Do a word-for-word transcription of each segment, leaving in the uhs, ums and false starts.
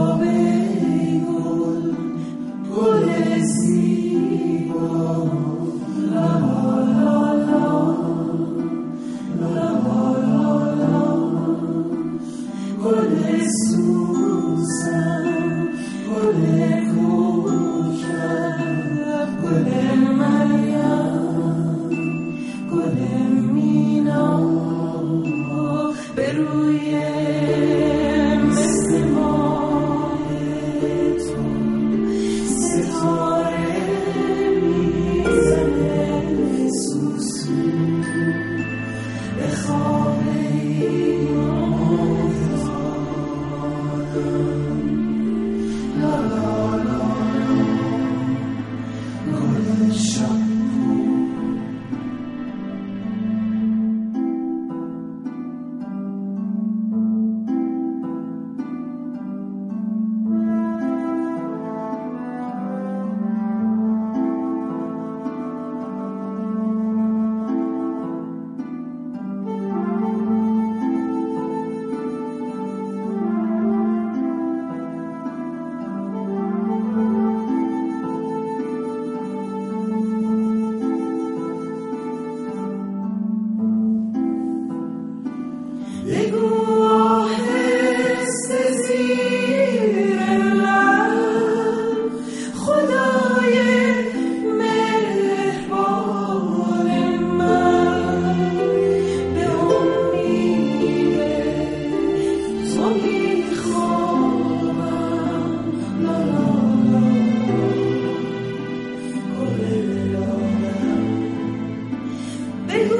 خواب ای گل، گل زیبا. لا لا لا لا لا لا، گل سوسن، گل کوکر، گل مریم، گل مینا، به روی مثل ماه تو ستاره میزنه سوسو، به خواب ای ماهتابم. لا لا لا گل شب. بگو آهسته زیر لب، خدای مهربان من، به امید تو میخوابم. لا لا لا گل لالم. بگو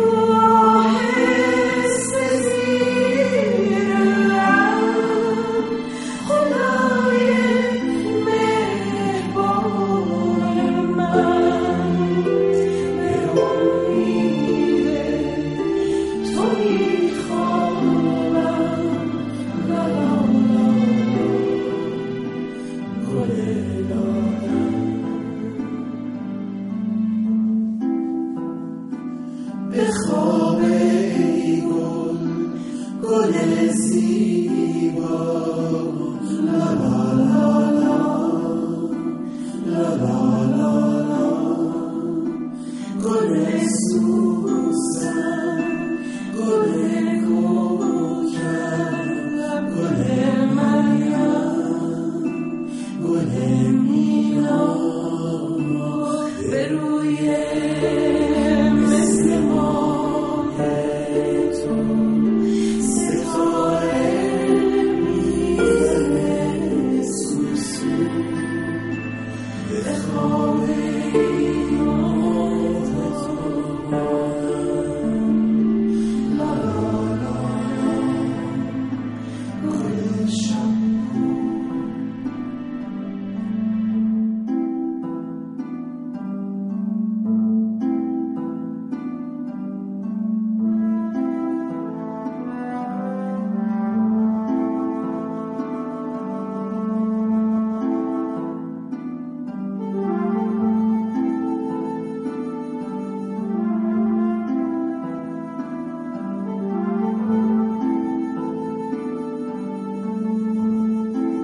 به خواب ای گل، گل زیبا. لا لا لا لا لا لا لا لا، گل سوسن، گل کوکر، گل مریم، گل مینا، به روی مثل ماه تو ستاره میزنه سوسو، به خواب ای ماهتابم. لا لا لا گل شب.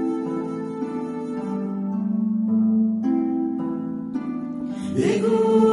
بگو